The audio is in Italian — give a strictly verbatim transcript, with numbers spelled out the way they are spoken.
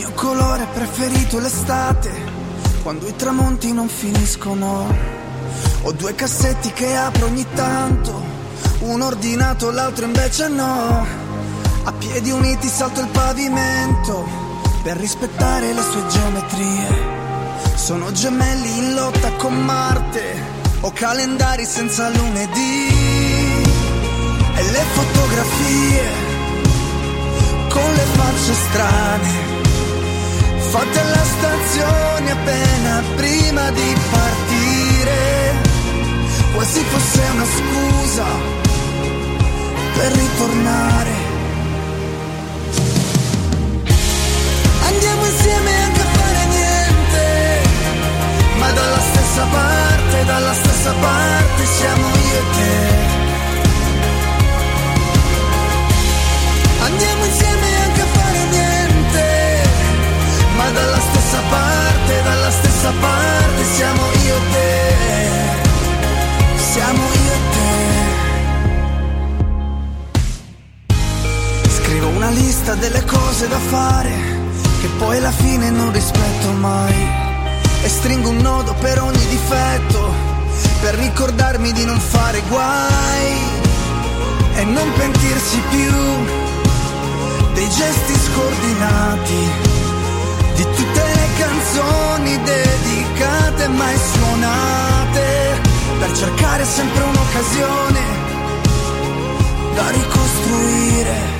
mio colore preferito è l'estate, quando i tramonti non finiscono. Ho due cassetti che apro ogni tanto, uno ordinato, l'altro invece no. A piedi uniti salto il pavimento per rispettare le sue geometrie. Sono gemelli in lotta con Marte, ho calendari senza lunedì. E le fotografie con le facce strane, fatte alla stazione appena prima di partire, quasi fosse una scusa per ritornare. Andiamo insieme anche a fare niente, ma dalla stessa parte, dalla stessa parte siamo io e te. Andiamo insieme anche a fare niente, ma dalla stessa parte, dalla stessa parte siamo io e te. Siamo io e te. Scrivo una lista delle cose da fare, che poi alla fine non rispetto mai. E stringo un nodo per ogni difetto, per ricordarmi di non fare guai. E non pentirsi più dei gesti scordinati, di tutte le canzoni dedicate mai suonate, per cercare sempre un'occasione da ricostruire.